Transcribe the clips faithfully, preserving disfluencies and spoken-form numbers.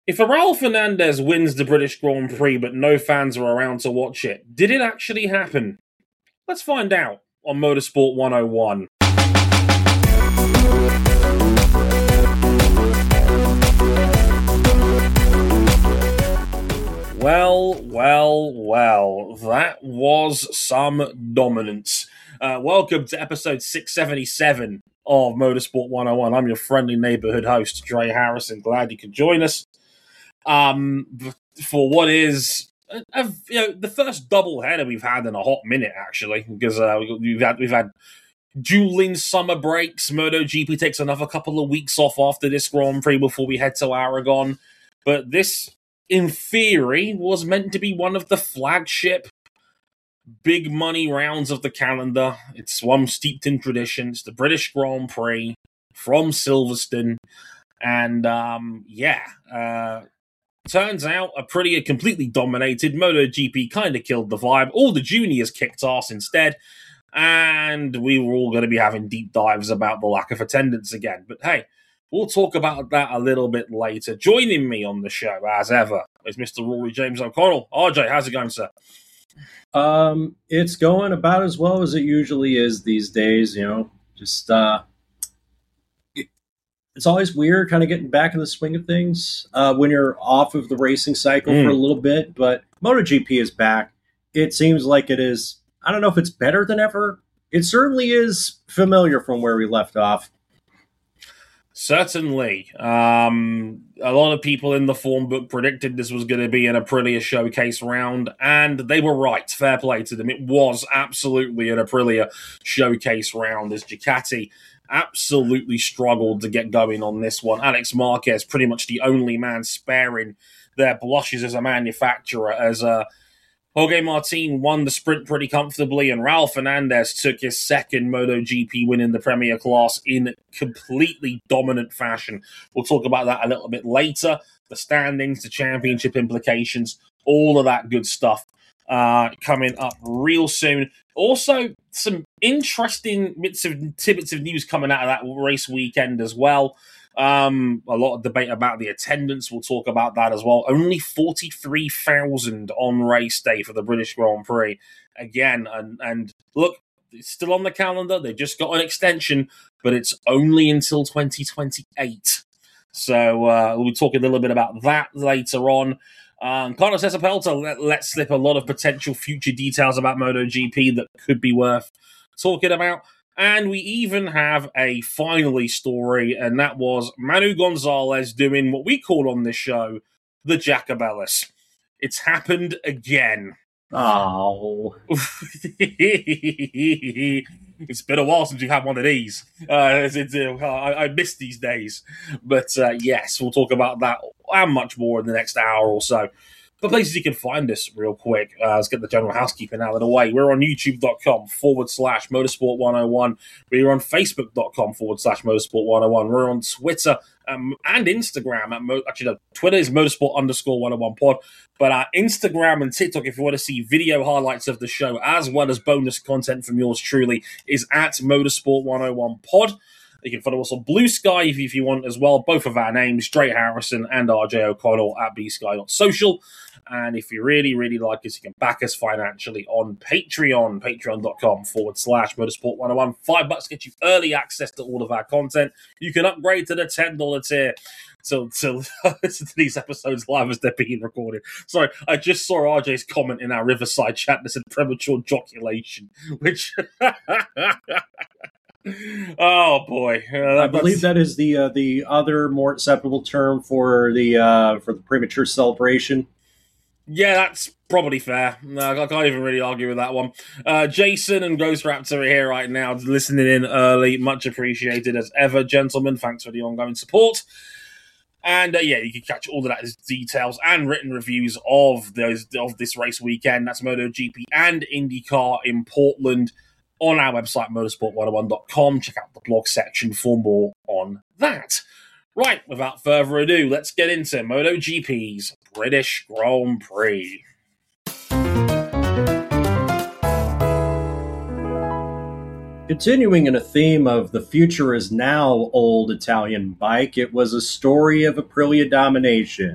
If Raul Fernandez wins the British Grand Prix but no fans are around to watch it, did it actually happen? Let's find out on Motorsport one oh one. Well, well, well, that was some dominance. Uh, welcome to episode six seventy-seven of Motorsport one oh one. I'm your friendly neighborhood host, Dre Harrison. Glad you could join us. Um, for what is a, a, you know, the first double header we've had in a hot minute, actually, because uh, we've had we've had dueling summer breaks. MotoGP takes another couple of weeks off after this Grand Prix before we head to Aragon. But this, in theory, was meant to be one of the flagship big money rounds of the calendar. It's one steeped in tradition. It's the British Grand Prix from Silverstone. And, um, yeah, uh, turns out a pretty completely dominated. MotoGP kind of killed the vibe. All the juniors kicked ass instead. And we were all going to be having deep dives about the lack of attendance again. But hey, we'll talk about that a little bit later. Joining me on the show, as ever, is Mister Rory James O'Connell. R J, how's it going, sir? Um, it's going about as well as it usually is these days, you know, just, uh, it, it's always weird kind of getting back in the swing of things, uh, when you're off of the racing cycle mm. for a little bit, but MotoGP is back. It seems like it is, I don't know if it's better than ever. It certainly is familiar from where we left off. Certainly. Um, a lot of people in the form book predicted this was going to be an Aprilia showcase round, and they were right. Fair play to them. It was absolutely an Aprilia showcase round, as Ducati absolutely struggled to get going on this one. Alex Marquez, pretty much the only man sparing their blushes as a manufacturer, as uh, Jorge Martin won the sprint pretty comfortably, and Raul Fernandez took his second MotoGP win in the Premier class in completely dominant fashion. We'll talk about that a little bit later. The standings, the championship implications, all of that good stuff uh, coming up real soon. Also, some interesting bits of tidbits of news coming out of that race weekend as well. Um, a lot of debate about the attendance. We'll talk about that as well. Only forty-three thousand on race day for the British Grand Prix. Again, and, and look, it's still on the calendar. They just got an extension, but it's only until twenty twenty-eight. So uh, we'll be talking a little bit about that later on. Um, Carlos Ezepelto let, let slip a lot of potential future details about MotoGP that could be worth talking about. And we even have a finally story, and that was Manu Gonzalez doing what we call on this show the Jacobellis. It's happened again. Oh. It's been a while since we've had one of these. Uh, it's, it's, uh, I, I miss these days. But uh, yes, we'll talk about that and much more in the next hour or so. But places you can find us real quick. Uh, let's get the general housekeeping out of the way. We're on youtube.com forward slash motorsport 101. We're on facebook.com forward slash motorsport 101. We're on Twitter um, and Instagram. At Mo- Actually, no, Twitter is motorsport underscore 101 pod. But uh, Instagram and TikTok, if you want to see video highlights of the show, as well as bonus content from yours truly, is at motorsport 101 pod. You can follow us on Blue Sky if, if you want as well. Both of our names, Dre Harrison and R J O'Connell at b sky dot social. And if you really, really like us, you can back us financially on Patreon, patreon.com forward slash motorsport 101. Five bucks get you early access to all of our content. You can upgrade to the ten dollars tier to, to listen to these episodes live as they're being recorded. Sorry, I just saw R J's comment in our Riverside chat that said premature joculation, which... Oh boy! Uh, I believe that is the uh, the other more acceptable term for the uh, for the premature celebration. Yeah, that's probably fair. No, I can't even really argue with that one. Uh, Jason and Ghost Raptor are here right now, listening in early. Much appreciated as ever, gentlemen. Thanks for the ongoing support. And uh, yeah, you can catch all of that as details and written reviews of those of this race weekend. That's MotoGP and IndyCar in Portland. On our website, motorsport one oh one dot com. Check out the blog section for more on that. Right, without further ado, let's get into MotoGP's British Grand Prix. Continuing in a theme of the future is now old Italian bike, it was a story of Aprilia domination.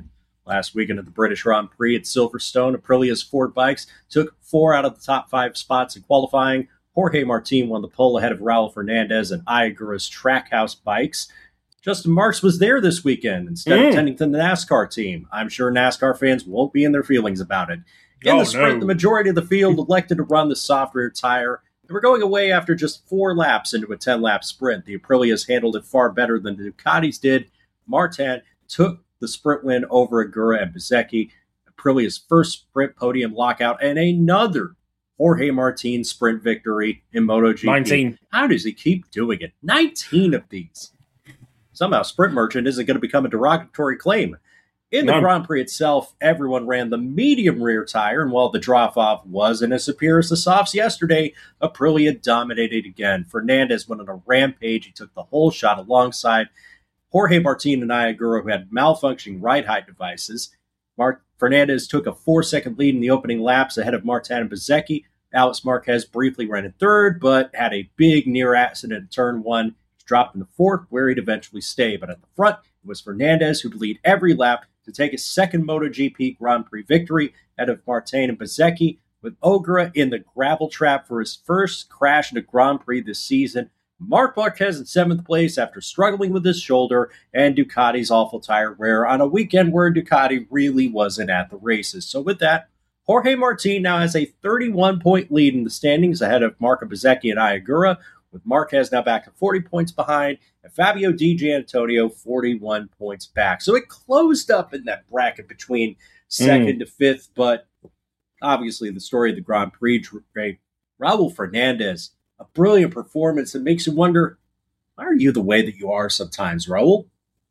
Last weekend at the British Grand Prix at Silverstone, Aprilia's Ford bikes took four out of the top five spots in qualifying. Jorge Martin won the pole ahead of Raul Fernandez and Ayagura's Trackhouse bikes. Justin Marks was there this weekend instead mm. of tending to the NASCAR team. I'm sure NASCAR fans won't be in their feelings about it. In oh, the sprint, no. the majority of the field elected to run the soft rear tire. They were going away after just four laps into a ten-lap sprint. The Aprilias handled it far better than the Ducatis did. Martin took the sprint win over Agura and Bezzecchi. Aprilia's first sprint podium lockout and another Jorge Martin sprint victory in MotoGP. nineteen. How does he keep doing it? nineteen of these. Somehow Sprint Merchant isn't going to become a derogatory claim. In the no. Grand Prix itself, everyone ran the medium rear tire, and while the drop-off wasn't as superior as the softs yesterday, Aprilia dominated again. Fernandez went on a rampage. He took the whole shot alongside Jorge Martin and Ayagura, who had malfunctioning ride height devices. Mar- Fernandez took a four-second lead in the opening laps ahead of Martin and Bezzecchi. Alex Marquez briefly ran in third, but had a big near accident in turn one. He dropped in the fourth, where he'd eventually stay. But at the front, it was Fernandez who'd lead every lap to take his second MotoGP Grand Prix victory ahead of Martin and Bezzecchi, with Ogura in the gravel trap for his first crash in a Grand Prix this season. Marc Marquez in seventh place after struggling with his shoulder, and Ducati's awful tire wear on a weekend where Ducati really wasn't at the races. So with that, Jorge Martin now has a thirty-one point lead in the standings ahead of Marco Bezzecchi and Ayagura, with Marquez now back to forty points behind, and Fabio Di Giannantonio forty-one points back. So it closed up in that bracket between second mm. to fifth, but obviously the story of the Grand Prix, Raul Fernandez, a brilliant performance that makes you wonder, why are you the way that you are sometimes, Raul?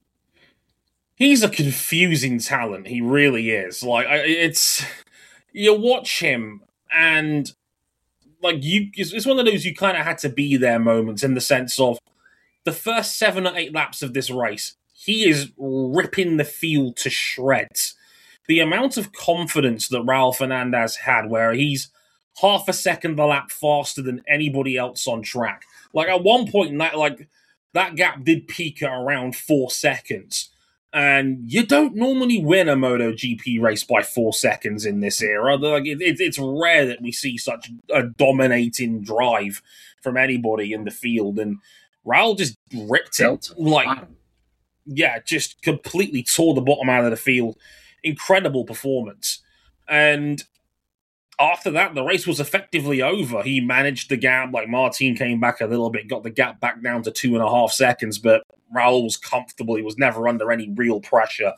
He's a confusing talent. He really is. Like, it's, you watch him and like you, it's one of those you kind of had to be there moments, in the sense of the first seven or eight laps of this race, he is ripping the field to shreds. The amount of confidence that Raul Fernandez had, where he's half a second a lap faster than anybody else on track. Like at one point, that like that gap did peak at around four seconds. And you don't normally win a MotoGP race by four seconds in this era. Like it, it, it's rare that we see such a dominating drive from anybody in the field. And Raul just ripped it. Like, yeah, just completely tore the bottom out of the field. Incredible performance. And after that, the race was effectively over. He managed the gap. Like, Martin came back a little bit, got the gap back down to two and a half seconds, but Raul was comfortable. He was never under any real pressure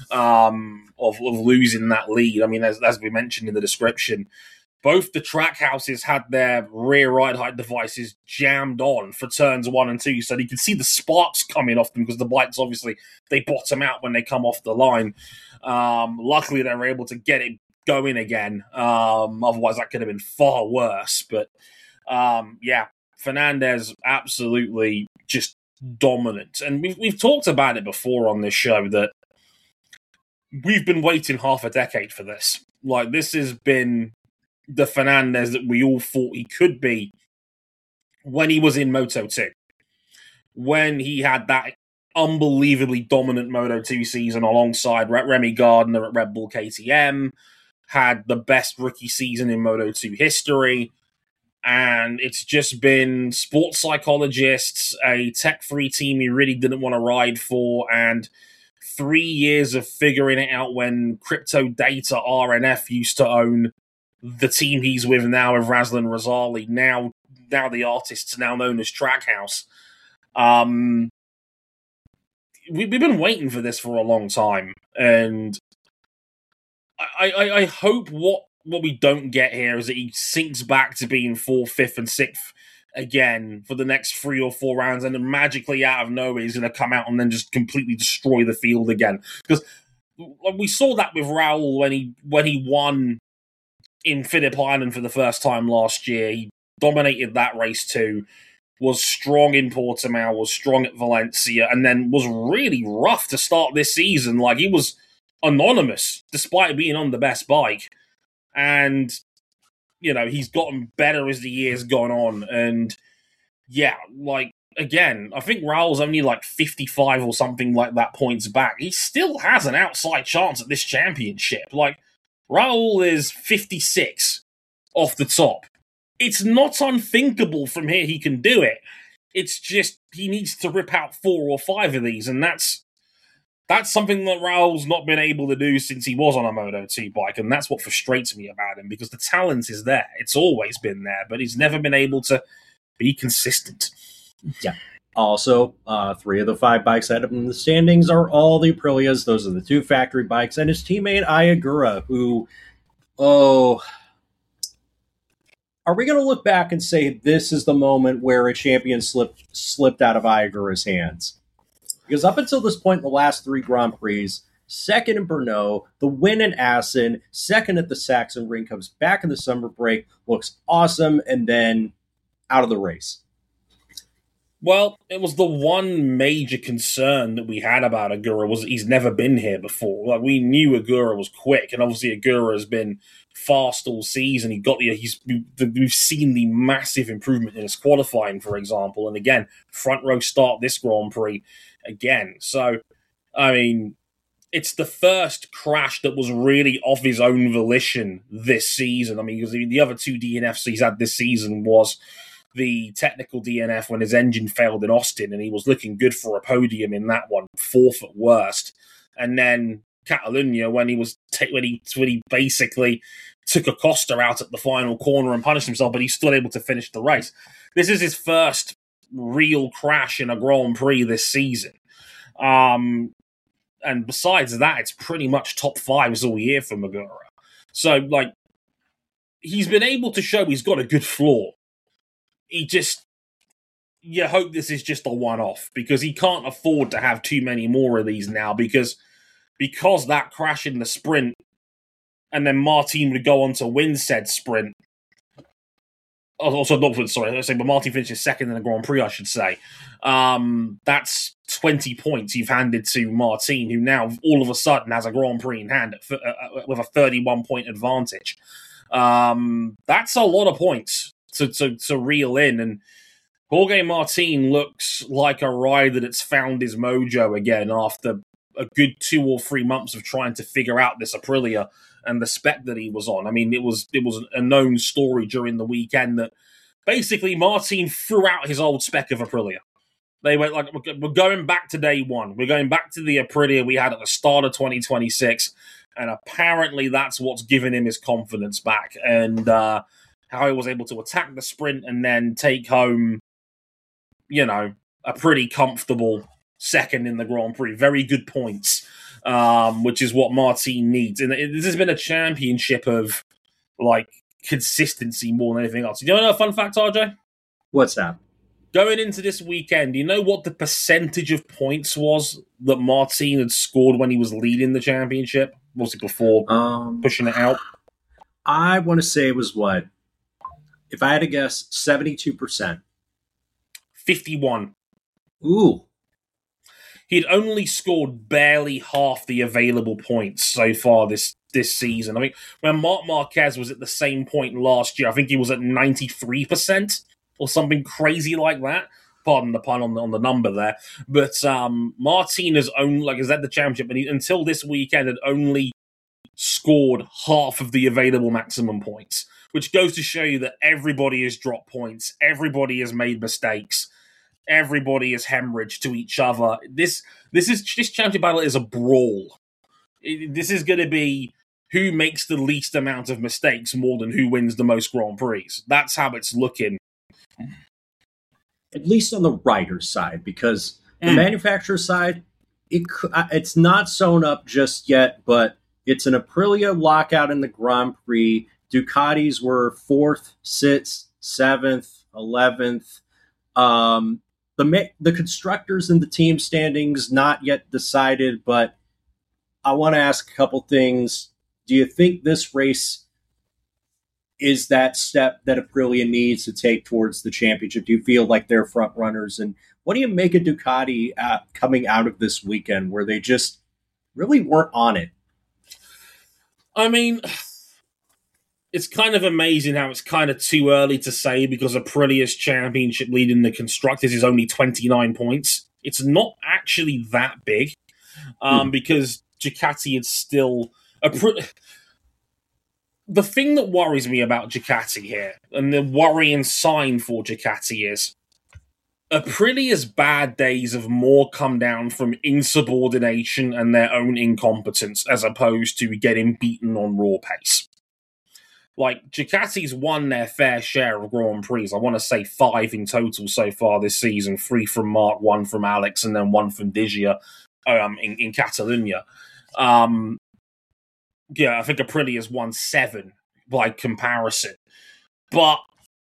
um, of, of losing that lead. I mean, as, as we mentioned in the description, both the track houses had their rear ride height devices jammed on for turns one and two, so you could see the sparks coming off them, because the bikes, obviously, they bottom out when they come off the line. Um, luckily, they were able to get it going again. Um, otherwise, that could have been far worse. But um, yeah, Fernandez absolutely just dominant. And we've, we've talked about it before on this show that we've been waiting half a decade for this. Like, this has been the Fernandez that we all thought he could be when he was in Moto two. When he had that unbelievably dominant Moto two season alongside Remy Gardner at Red Bull K T M, had the best rookie season in Moto two history, and it's just been sports psychologists, a tech-free team he really didn't want to ride for, and three years of figuring it out when Crypto Data R N F used to own the team he's with now, with Razlan Razali, now now the artists now known as Trackhouse. Um, we, we've been waiting for this for a long time, and I, I, I hope what, what we don't get here is that he sinks back to being fourth, fifth, and sixth again for the next three or four rounds, and then magically out of nowhere he's going to come out and then just completely destroy the field again. Because we saw that with Raul when he when he won in Phillip Island for the first time last year. He dominated that race too, was strong in Portimao, was strong at Valencia, and then was really rough to start this season. Like, he was anonymous despite being on the best bike. And, you know, he's gotten better as the year's gone on. And, yeah, like, again, I think Raul's only like fifty-five or something like that points back. He still has an outside chance at this championship. Like, Raul is fifty-six off the top. It's not unthinkable from here he can do it. It's just he needs to rip out four or five of these, and that's that's something that Raul's not been able to do since he was on a Moto two bike, and that's what frustrates me about him, because the talent is there. It's always been there, but he's never been able to be consistent. Yeah. Also, uh, three of the five bikes ahead of him in the standings are all the Aprilias. Those are the two factory bikes, and his teammate Ayagura, who, oh... Are we going to look back and say this is the moment where a champion slipped slipped out of Ayagura's hands? Because up until this point in the last three Grand Prix, second in Brno, the win in Assen, second at the Saxon Ring, comes back in the summer break, looks awesome, and then out of the race. Well, it was the one major concern that we had about Agura was that he's never been here before. Like, we knew Agura was quick, and obviously Agura has been fast all season. He got the he's we've seen the massive improvement in his qualifying, for example, and again, front row start this Grand Prix again. So, I mean, it's the first crash that was really of his own volition this season. I mean, because the other two D N Fs he's had this season was the technical D N F when his engine failed in Austin, and he was looking good for a podium in that one, fourth at worst. And then Catalunya, when he was t- when he when he basically took Acosta out at the final corner and punished himself, but he's still able to finish the race. This is his first real crash in a Grand Prix this season. Um, and besides that, it's pretty much top fives all year for Magura. So, like, he's been able to show he's got a good floor. He just, you hope this is just a one-off, because he can't afford to have too many more of these now, because because that crash in the sprint, and then Martin would go on to win said sprint. Also, not sorry, let's say, but Martin finishes second in the Grand Prix, I should say. Um, that's twenty points you've handed to Martin, who now all of a sudden has a Grand Prix in hand at, uh, with a thirty-one point advantage. Um, that's a lot of points to, to, to reel in, and Jorge Martin looks like a rider that's found his mojo again after a good two or three months of trying to figure out this Aprilia and the spec that he was on. I mean, it was it was a known story during the weekend that basically Martin threw out his old spec of Aprilia. They went like, we're going back to day one. We're going back to the Aprilia we had at the start of twenty twenty-six, and apparently that's what's given him his confidence back, and uh, how he was able to attack the sprint and then take home, you know, a pretty comfortable second in the Grand Prix. Very good points, um, which is what Martin needs. And it, this has been a championship of, like, consistency more than anything else. You know a fun fact, R J? What's that? Going into this weekend, do you know what the percentage of points was that Martin had scored when he was leading the championship? Was it before um, pushing it out? I want to say it was what? If I had to guess, seventy-two percent. fifty-one. Ooh. He'd only scored barely half the available points so far this, this season. I mean, when Marc Marquez was at the same point last year, I think he was at ninety-three percent or something crazy like that. Pardon the pun on the, on the number there. But um, Martin has only, like, is at the championship, and he, until this weekend, had only scored half of the available maximum points, which goes to show you that everybody has dropped points, everybody has made mistakes, everybody is hemorrhaged to each other. This this is this championship battle is a brawl. It, this is going to be who makes the least amount of mistakes more than who wins the most Grand Prix. That's how it's looking. At least on the rider's side, because the Mm. manufacturer side, it it's not sewn up just yet, but it's an Aprilia lockout in the Grand Prix. Ducatis were fourth, sixth, seventh, eleventh. Um, the the constructors and the team standings not yet decided, but I want to ask a couple things. Do you think this race is that step that Aprilia needs to take towards the championship? Do you feel like they're front runners? And what do you make of Ducati uh, coming out of this weekend where they just really weren't on it? I mean, it's kind of amazing how it's kind of too early to say because Aprilia's championship lead in the constructors is only twenty-nine points. It's not actually that big um, Hmm. because Ducati is still... Apr- the thing that worries me about Ducati here, and the worrying sign for Ducati is Aprilia's bad days have more come down from insubordination and their own incompetence as opposed to getting beaten on raw pace. Like, Ducati's won their fair share of Grand Prix. I want to say five in total so far this season. Three from Mark, one from Alex, and then one from Digia um, in, in Catalunya. Um, yeah, I think Aprilia's won seven by comparison. But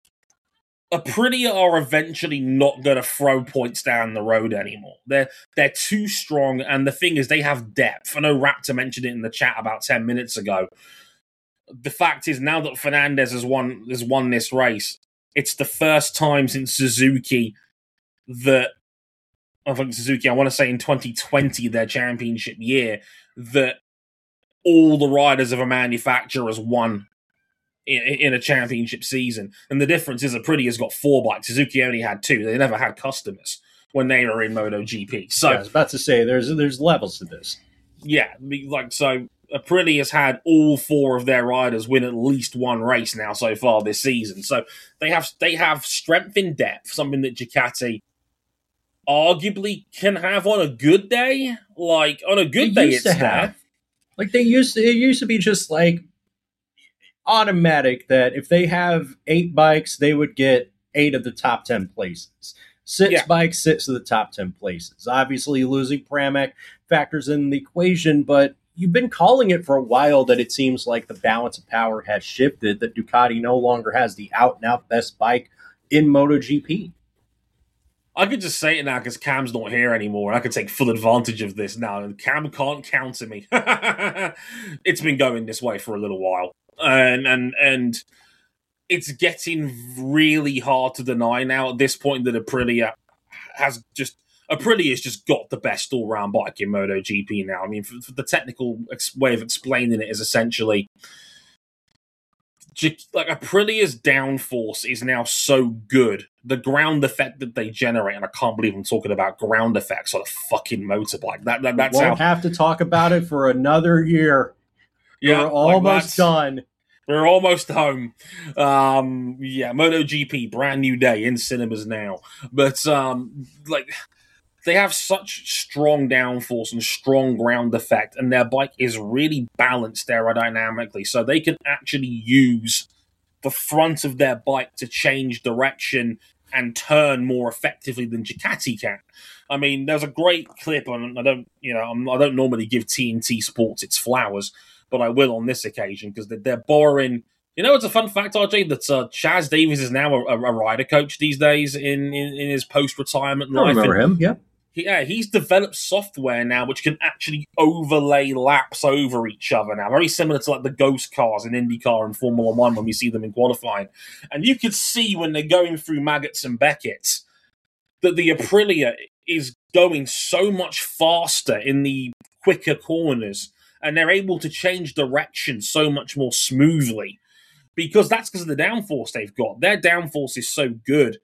Aprilia are eventually not going to throw points down the road anymore. They're they're too strong, and the thing is, they have depth. I know Raptor mentioned it in the chat about ten minutes ago. The fact is, now that Fernandez has won has won this race, it's the first time since Suzuki that I think Suzuki, I want to say in twenty twenty, their championship year, that all the riders of a manufacturer has won in, in a championship season. And the difference is Aprilia has got four bikes. Suzuki only had two. They never had customers when they were in MotoGP. So yeah, I was about to say there's there's levels to this. Yeah, like so Aprilia has had all four of their riders win at least one race now so far this season. So they have they have strength in depth, something that Ducati arguably can have on a good day. Like on a good They day, used it's to there. have. Like they used to, it used to be just like automatic that if they have eight bikes, they would get eight of the top ten places. Six Yeah. bikes, six of the top ten places. Obviously, losing Pramac factors in the equation, but you've been calling it for a while that it seems like the balance of power has shifted, that Ducati no longer has the out-and-out best bike in MotoGP. I could just say it now because Cam's not here anymore, and I could take full advantage of this now. And Cam can't counter me. It's been going this way for a little while, and and and it's getting really hard to deny now at this point that Aprilia has just Aprilia's just got the best all-round bike in MotoGP now. I mean, for, for the technical ex- way of explaining it is essentially like Aprilia's downforce is now so good. The ground effect that they generate, and I can't believe I'm talking about ground effects on a fucking motorbike. That, that that's we won't how, have to talk about it for another year. yeah, We're like almost that's- done. We're almost home. Um, yeah, MotoGP, brand new day in cinemas now. But um, like, they have such strong downforce and strong ground effect, and their bike is really balanced aerodynamically, so they can actually use the front of their bike to change direction and turn more effectively than Ducati can. I mean, there's a great clip on. I don't, you know, I'm, I don't normally give T N T Sports its flowers, but I will on this occasion because they're, they're borrowing. You know, it's a fun fact, R J, that uh, Chaz Davies is now a, a rider coach these days in, in, in his post-retirement I life. remember And him, yeah. he- yeah, he's developed software now which can actually overlay laps over each other now, very similar to like the ghost cars in IndyCar and Formula One when we see them in qualifying. And you could see when they're going through Maggots and Beckett's that the Aprilia is going so much faster in the quicker corners, and they're able to change direction so much more smoothly because that's because of the downforce they've got. Their downforce is so good.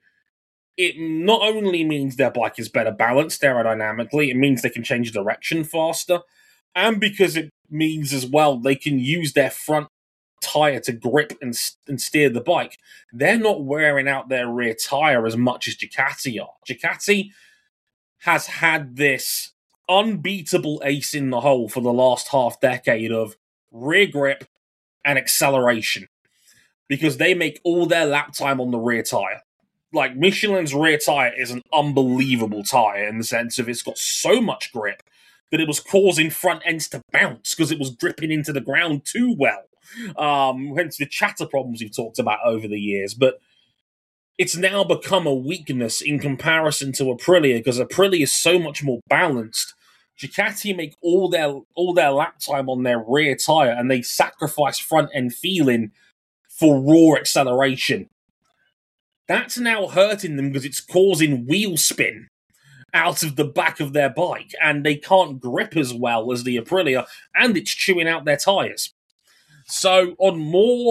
It not only means their bike is better balanced aerodynamically, it means they can change direction faster, and because it means as well they can use their front tire to grip and, and steer the bike. They're not wearing out their rear tire as much as Ducati are. Ducati has had this unbeatable ace in the hole for the last half decade of rear grip and acceleration because they make all their lap time on the rear tire. Like, Michelin's rear tire is an unbelievable tire in the sense of it's got so much grip that it was causing front ends to bounce because it was gripping into the ground too well. Um, hence the chatter problems we've talked about over the years. But it's now become a weakness in comparison to Aprilia because Aprilia is so much more balanced. Ducati make all their all their lap time on their rear tire and they sacrifice front end feeling for raw acceleration. That's now hurting them because it's causing wheel spin out of the back of their bike, and they can't grip as well as the Aprilia, and it's chewing out their tyres. So on more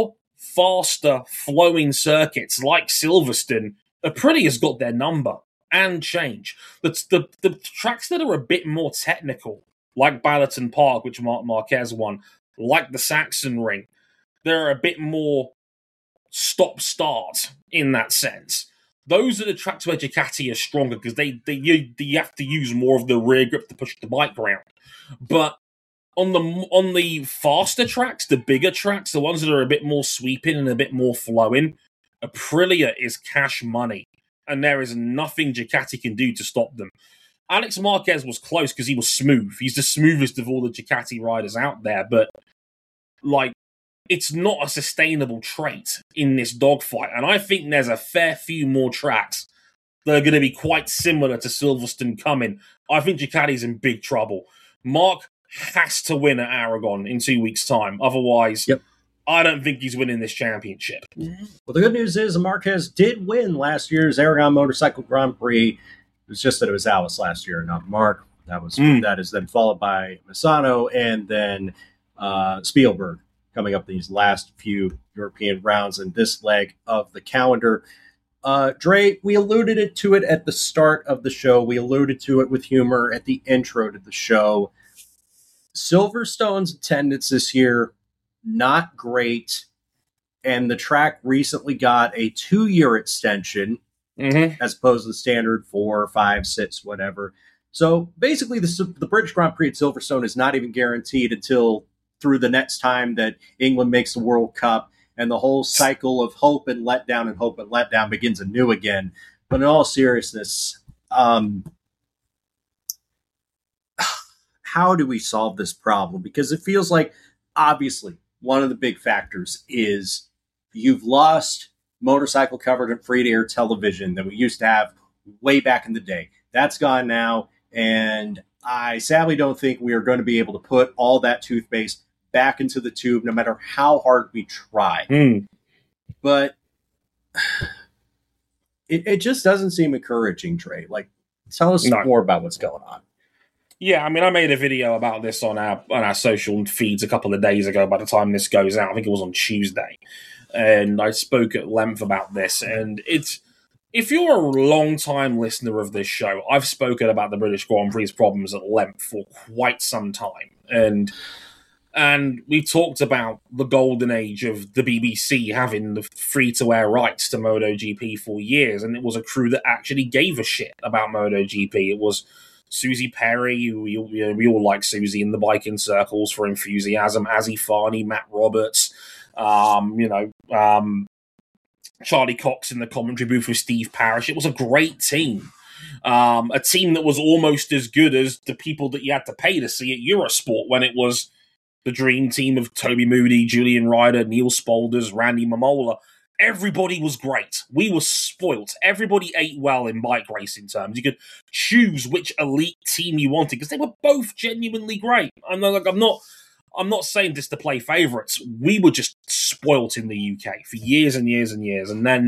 faster flowing circuits like Silverstone, Aprilia's got their number and change. The, the, the tracks that are a bit more technical, like Ballerton Park, which Marc Marquez won, like the Saxon Ring, they're a bit more stop-start in that sense. Those are the tracks where Ducati are stronger because they, they you, you have to use more of the rear grip to push the bike around. But on the on the faster tracks, the bigger tracks, the ones that are a bit more sweeping and a bit more flowing, Aprilia is cash money, and there is nothing Ducati can do to stop them. Alex Marquez was close because he was smooth. He's the smoothest of all the Ducati riders out there, but like, it's not a sustainable trait in this dogfight. And I think there's a fair few more tracks that are going to be quite similar to Silverstone coming. I think Ducati's in big trouble. Marc has to win at Aragon in two weeks' time. Otherwise, yep. I don't think he's winning this championship. Well, the good news is Marquez did win last year's Aragon Motorcycle Grand Prix. It was just that it was Alice last year, not Marc. That was mm. that is then followed by Misano and then uh, Spielberg coming up these last few European rounds in this leg of the calendar. Uh, Dre, we alluded it to it at the start of the show. We alluded to it with humor at the intro to the show. Silverstone's attendance this year, not great. And the track recently got a two-year extension mm-hmm. as opposed to the standard four, five, six, whatever. So basically the, the British Grand Prix at Silverstone is not even guaranteed until through the next time that England makes the World Cup, and the whole cycle of hope and letdown and hope and letdown begins anew again. But in all seriousness, um, how do we solve this problem? Because it feels like, obviously, one of the big factors is you've lost motorcycle coverage and free-to-air television that we used to have way back in the day. That's gone now, and I sadly don't think we are going to be able to put all that toothpaste back into the tube, no matter how hard we try. Mm. But it, it just doesn't seem encouraging, Trey. Like, tell us no. more about what's going on. Yeah, I mean, I made a video about this on our on our social feeds a couple of days ago. By the time this goes out, I think it was on Tuesday, and I spoke at length about this. And it's if you're a long-time listener of this show, I've spoken about the British Grand Prix problems at length for quite some time, and. And we talked about the golden age of the B B C having the free-to-air rights to MotoGP for years, and it was a crew that actually gave a shit about MotoGP. It was Susie Perry, we, you know, we all like Susie in the biking circles for enthusiasm, Azzy Farney, Matt Roberts, um, you know, um, Charlie Cox in the commentary booth with Steve Parrish. It was a great team. Um, a team that was almost as good as the people that you had to pay to see at Eurosport when it was the dream team of Toby Moody, Julian Ryder, Neil Spolders, Randy Mamola. Everybody was great. We were spoilt. Everybody ate well in bike racing terms. You could choose which elite team you wanted because they were both genuinely great. I'm not, like, I'm not, I'm not saying this to play favourites. We were just spoilt in the U K for years and years and years. And then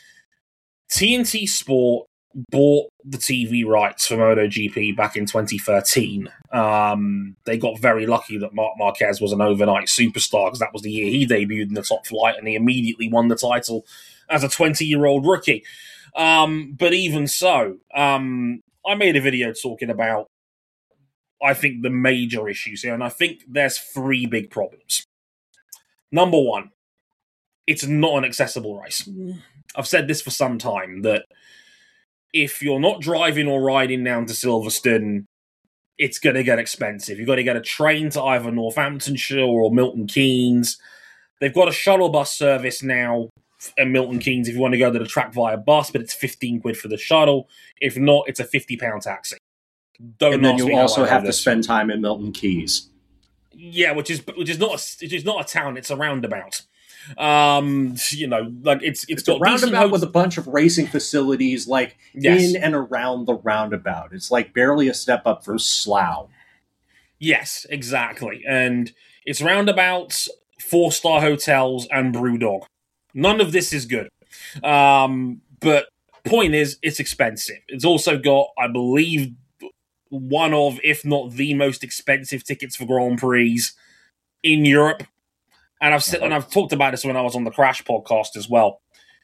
T N T Sport bought the T V rights for MotoGP back in twenty thirteen. Um, they got very lucky that Marc Marquez was an overnight superstar because that was the year he debuted in the top flight, and he immediately won the title as a twenty-year-old rookie. Um, but even so, um, I made a video talking about, I think, the major issues here, and I think there's three big problems. Number one, it's not an accessible race. I've said this for some time, that if you're not driving or riding down to Silverstone, it's going to get expensive. You've got to get a train to either Northamptonshire or Milton Keynes. They've got a shuttle bus service now in Milton Keynes if you want to go to the track via bus, but it's fifteen quid for the shuttle. If not, it's a fifty pound taxi. Don't and then you also have to spend time in Milton Keynes. Yeah, which is which is not a, which is not a town; it's a roundabout. Um, you know, like it's it's, it's got a roundabout with a bunch of racing facilities, like yes. in and around the roundabout. It's like barely a step up from Slough. Yes, exactly, and it's roundabouts, four star hotels, and BrewDog. None of this is good. Um, but point is, it's expensive. It's also got, I believe, one of, if not the most expensive tickets for Grand Prix in Europe. and I've said, and I've talked about this when I was on the Crash podcast as well.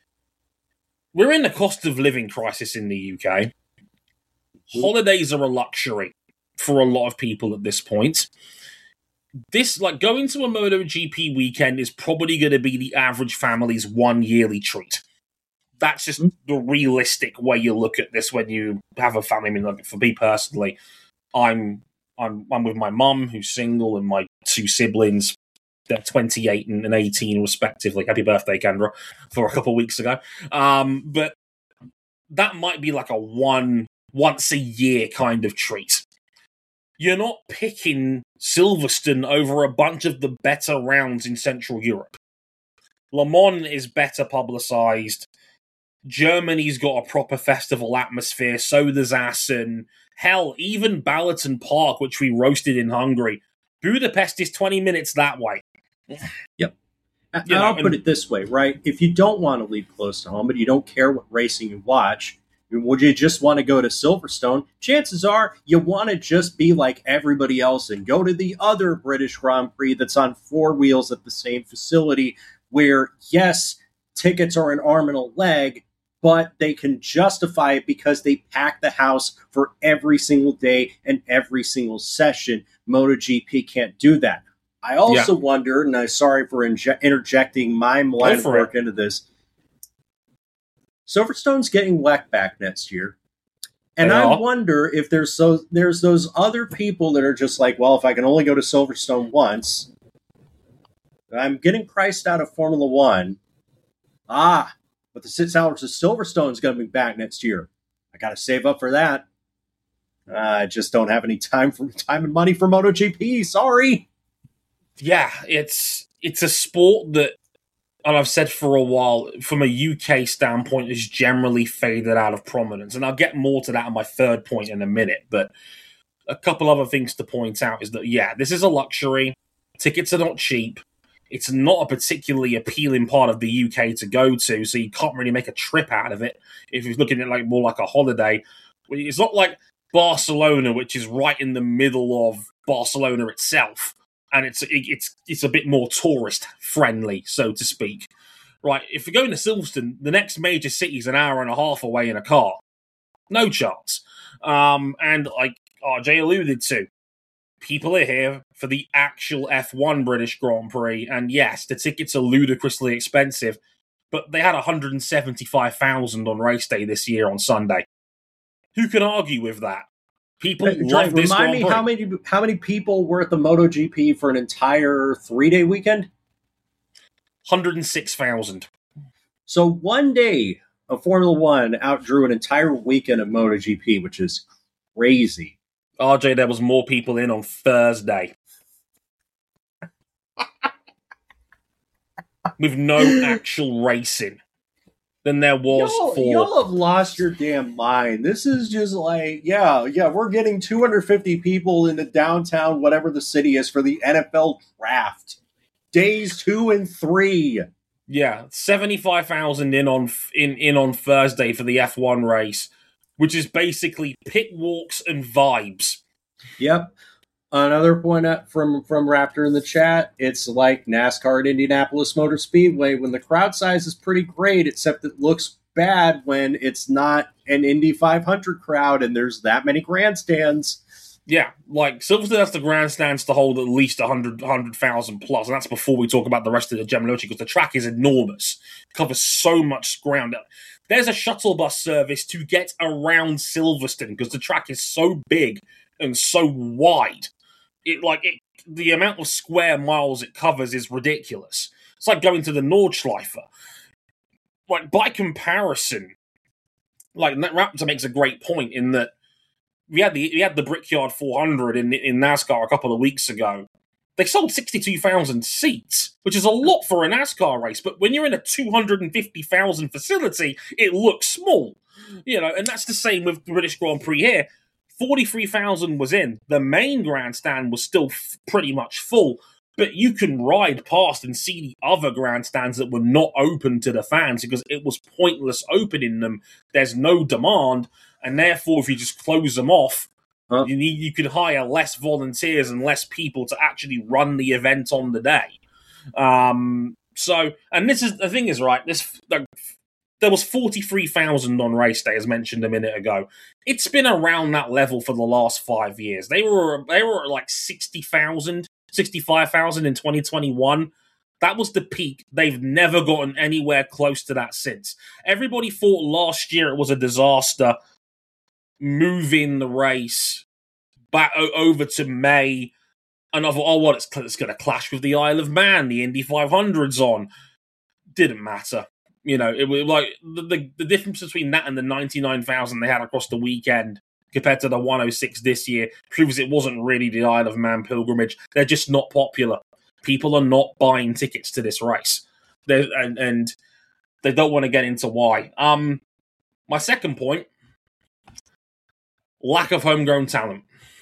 We're in a cost of living crisis in the U K. Holidays are a luxury for a lot of people at this point. This, like, going to a MotoGP weekend is probably going to be the average family's one yearly treat. That's just mm-hmm. the realistic way you look at this when you have a family. I mean, like, for me personally, I'm I'm I'm with my mum, who's single, and my two siblings. They're twenty-eight and eighteen, respectively. Happy birthday, Kendra, for a couple of weeks ago. Um, but that might be like a one once a year kind of treat. You're not picking Silverstone over a bunch of the better rounds in Central Europe. Le Mans is better publicised. Germany's got a proper festival atmosphere. So does Assen. Hell, even Ballaton Park, which we roasted in Hungary. Budapest is twenty minutes that way. Yep. And you know, I'll put and, it this way, right? If you don't want to leave close to home, but you don't care what racing you watch, would you just want to go to Silverstone? Chances are you want to just be like everybody else and go to the other British Grand Prix that's on four wheels at the same facility where, yes, tickets are an arm and a leg, but they can justify it because they pack the house for every single day and every single session. MotoGP can't do that. I also yeah. wonder, and I'm sorry for inje- interjecting my line of work it. into this, Silverstone's getting W E C back next year. And I wonder if there's so there's those other people that are just like, well, if I can only go to Silverstone once, I'm getting priced out of Formula One. Ah, but the six hours of Silverstone's going to be back next year. I got to save up for that. Uh, I just don't have any time for time and money for MotoGP. Sorry. Yeah, it's it's a sport that, and I've said for a while, from a U K standpoint, is generally faded out of prominence. And I'll get more to that in my third point in a minute. But a couple other things to point out is that, yeah, this is a luxury. Tickets are not cheap. It's not a particularly appealing part of the U K to go to, so you can't really make a trip out of it if you're looking at it like more like a holiday. It's not like Barcelona, which is right in the middle of Barcelona itself. And it's it's it's a bit more tourist friendly, so to speak. Right? If you're going to Silverstone, the next major city is an hour and a half away in a car. No chance. Um, and like R J alluded to, people are here for the actual F one British Grand Prix, and yes, the tickets are ludicrously expensive, but they had one hundred seventy-five thousand on race day this year on Sunday. Who can argue with that? People hey, love this Remind me Grand Prix. how many how many people were at the MotoGP for an entire three-day weekend? one hundred six thousand. So one day of Formula One outdrew an entire weekend of MotoGP, which is crazy. R J, there was more people in on Thursday. With no actual racing than there was y'all, for... Y'all have lost your damn mind. This is just like, yeah, yeah, we're getting two hundred fifty people into downtown, whatever the city is, for the N F L draft. Days two and three. Yeah, seventy-five thousand in on in, in on Thursday for the F one race, which is basically pit walks and vibes. Yep. Another point from, from Raptor in the chat, it's like NASCAR at Indianapolis Motor Speedway when the crowd size is pretty great, except it looks bad when it's not an Indy five hundred crowd and there's that many grandstands. Yeah, like Silverstone has the grandstands to hold at least one hundred, one hundred thousand plus, and that's before we talk about the rest of the Gemini, because the track is enormous. It covers so much ground. There's a shuttle bus service to get around Silverstone because the track is so big and so wide. It like it, the amount of square miles it covers is ridiculous. It's like going to the Nordschleife. Like, by comparison, like Raptor makes a great point in that we had the we had the Brickyard four hundred in in NASCAR a couple of weeks ago. They sold sixty-two thousand seats, which is a lot for a NASCAR race. But when you're in a two hundred fifty thousand facility, it looks small, you know. And that's the same with the British Grand Prix here. forty-three thousand was in. The main grandstand was still f- pretty much full, but you can ride past and see the other grandstands that were not open to the fans because it was pointless opening them. There's no demand, and therefore, if you just close them off, huh? you need you could hire less volunteers and less people to actually run the event on the day. Um, so, and this is the thing is right. This like, there was forty-three thousand on race day, as mentioned a minute ago. It's been around that level for the last five years. They were they were at like sixty thousand, sixty-five thousand in twenty twenty-one. That was the peak. They've never gotten anywhere close to that since. Everybody thought last year it was a disaster moving the race back o- over to May. And I thought, oh, what, it's, it's going to clash with the Isle of Man, the Indy five hundred's on. Didn't matter. You know, it was like the, the, the difference between that and the ninety-nine thousand they had across the weekend compared to the one oh six this year proves it wasn't really the Isle of Man pilgrimage. They're just not popular. People are not buying tickets to this race. They're, and, and they don't want to get into why. Um, my second point, lack of homegrown talent.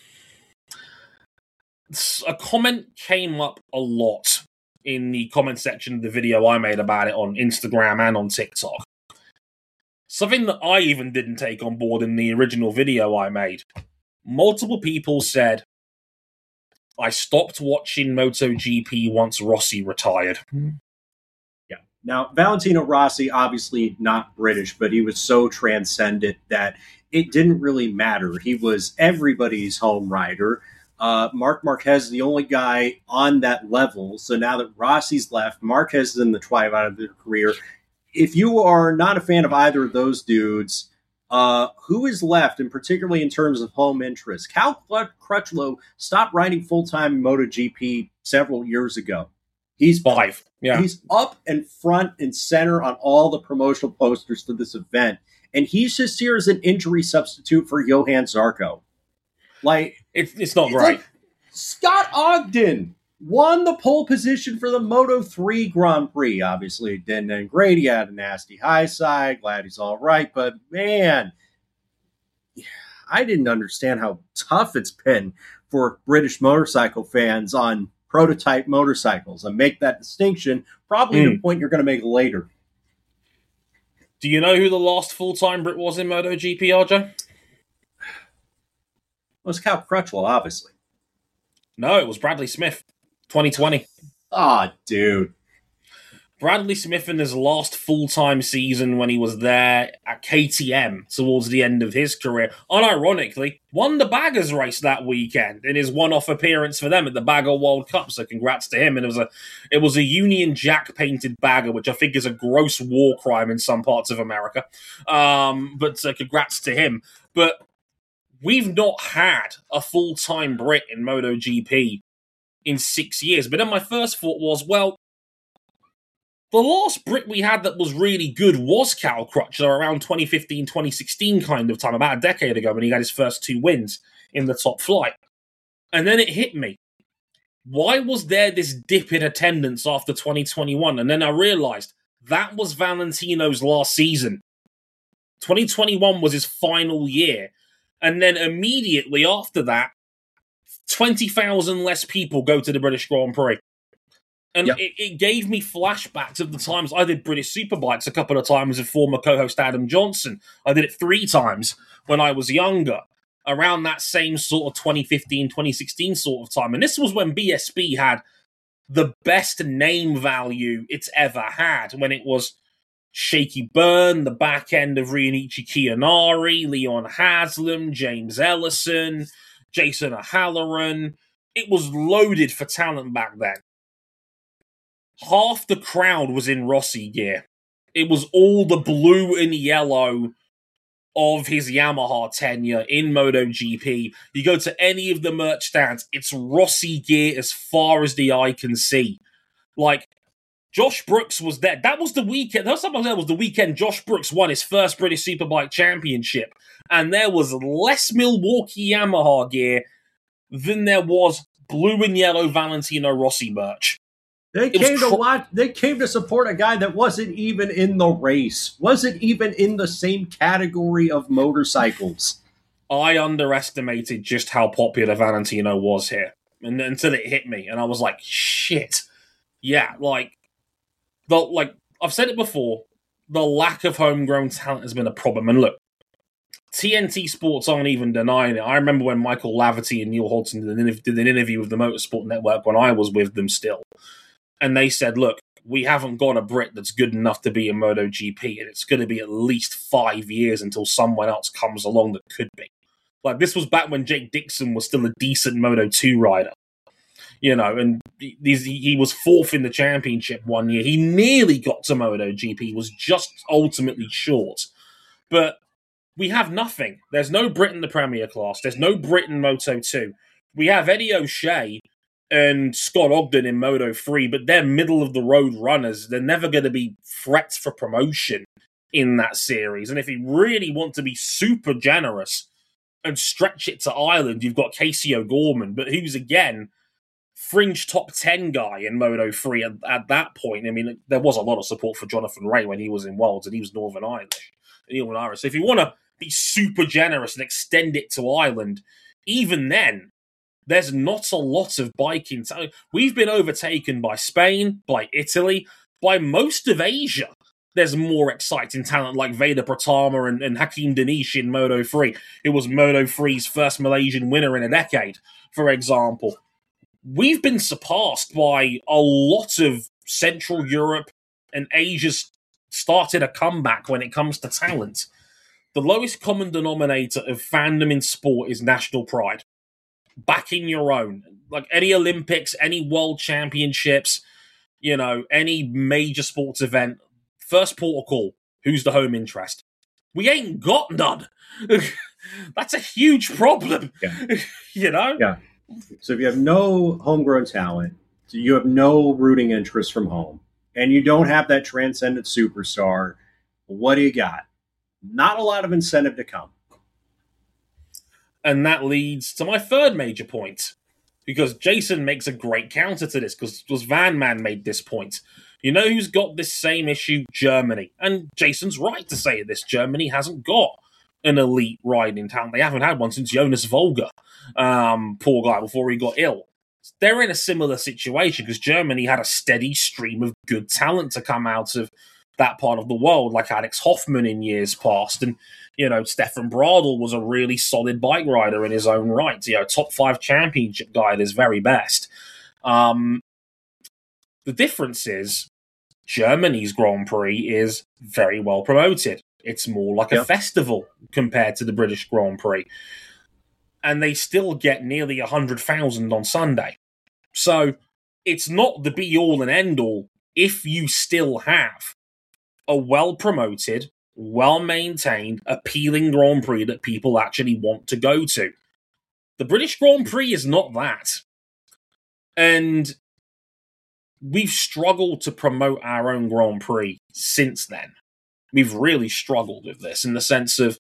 A comment came up a lot in the comment section of the video I made about it on Instagram and on TikTok. Something that I even didn't take on board in the original video I made. Multiple people said, I stopped watching MotoGP once Rossi retired. Yeah. Now, Valentino Rossi, obviously not British, but he was so transcendent that it didn't really matter. He was everybody's home rider. Uh, Marc Marquez is the only guy on that level. So now that Rossi's left, Marquez is in the twilight of their career. If you are not a fan of either of those dudes, uh, who is left, and particularly in terms of home interest? Cal Crutchlow stopped riding full-time MotoGP several years ago. He's five. Yeah. He's up and front and center on all the promotional posters for this event. And he's just here as an injury substitute for Johan Zarco. Like, it's, it's not it's great. Like Scott Ogden won the pole position for the Moto three Grand Prix. Obviously, didn't end great. He had a nasty high side. Glad he's all right. But, man, I didn't understand how tough it's been for British motorcycle fans on prototype motorcycles. And make that distinction, probably mm. the point you're going to make later. Do you know who the last full-time Brit was in MotoGP, R J? It was Cal Crutchlow, obviously. No, it was Bradley Smith, twenty twenty. Ah, oh, dude. Bradley Smith in his last full-time season when he was there at K T M towards the end of his career, unironically, won the Baggers race that weekend in his one-off appearance for them at the Bagger World Cup, so congrats to him. And it was a it was a Union Jack-painted bagger, which I think is a gross war crime in some parts of America. Um, but uh, congrats to him. But we've not had a full-time Brit in MotoGP in six years. But then my first thought was, well, the last Brit we had that was really good was Cal Crutchlow around twenty fifteen, twenty sixteen kind of time, about a decade ago when he got his first two wins in the top flight. And then it hit me. Why was there this dip in attendance after twenty twenty-one? And then I realized that was Valentino's last season. twenty twenty-one was his final year. And then immediately after that, twenty thousand less people go to the British Grand Prix. And yep. it, it gave me flashbacks of the times I did British Superbikes a couple of times with former co-host Adam Johnson. I did it three times when I was younger, around that same sort of twenty fifteen, twenty sixteen sort of time. And this was when B S B had the best name value it's ever had, when it was Shaky Byrne, the back end of Rionichi Kiyonari, Leon Haslam, James Ellison, Jason O'Halloran. It was loaded for talent back then. Half the crowd was in Rossi gear. It was all the blue and yellow of his Yamaha tenure in MotoGP. You go to any of the merch stands, it's Rossi gear as far as the eye can see. Like, Josh Brooks was there. That was the weekend. That was, that was the weekend Josh Brooks won his first British Superbike Championship. And there was less Milwaukee Yamaha gear than there was blue and yellow Valentino Rossi merch. They came to watch. They came to support a guy that wasn't even in the race, wasn't even in the same category of motorcycles. I underestimated just how popular Valentino was here, and until it hit me, and I was like, "Shit, yeah!" Like, the like I've said it before, the lack of homegrown talent has been a problem. And look, T N T Sports aren't even denying it. I remember when Michael Laverty and Neil Hodgson did an, did an interview with the Motorsport Network when I was with them still. and they said, look, we haven't got a Brit that's good enough to be in MotoGP, and it's going to be at least five years until someone else comes along that could be. Like, this was back when Jake Dixon was still a decent Moto two rider. You know, and he, he was fourth in the championship one year. He nearly got to MotoGP, was just ultimately short. But we have nothing. There's no Brit in the Premier class. There's no Brit in Moto two. We have Eddie O'Shea and Scott Ogden in Moto three, but they're middle-of-the-road runners. They're never going to be threats for promotion in that series. And if you really want to be super generous and stretch it to Ireland, you've got Casey O'Gorman, but who's, again, fringe top ten guy in Moto three at, at that point. I mean, there was a lot of support for Jonathan Ray when he was in Worlds, and he was Northern Irish. Northern Irish. So if you want to be super generous and extend it to Ireland, even then, there's not a lot of biking. T- We've been overtaken by Spain, by Italy, by most of Asia. There's more exciting talent like Veda Pratama and, and Hakeem Danish in Moto three. It was Moto three's first Malaysian winner in a decade, for example. We've been surpassed by a lot of Central Europe, and Asia's started a comeback when it comes to talent. The lowest common denominator of fandom in sport is national pride. Backing your own. Like any Olympics, any world championships, you know, any major sports event, first port of call, who's the home interest? We ain't got none. That's a huge problem. Yeah. You know? Yeah. So if you have no homegrown talent, you have no rooting interest from home, and you don't have that transcendent superstar, what do you got? Not a lot of incentive to come. And that leads to my third major point, because Jason makes a great counter to this, because Van Man made this point. You know who's got this same issue? Germany. And Jason's right to say this. Germany hasn't got an elite riding talent. They haven't had one since Jonas Volger. Um, poor guy, before he got ill. They're in a similar situation because Germany had a steady stream of good talent to come out of that part of the world, like Alex Hoffman in years past. And, you know, Stefan Bradl was a really solid bike rider in his own right. You know, top five championship guy at his very best. Um, the difference is Germany's Grand Prix is very well promoted. It's more like a yep. festival compared to the British Grand Prix. And they still get nearly one hundred thousand on Sunday. So it's not the be-all and end-all if you still have a well-promoted, well-maintained, appealing Grand Prix that people actually want to go to. The British Grand Prix is not that. And we've struggled to promote our own Grand Prix since then. We've really struggled with this in the sense of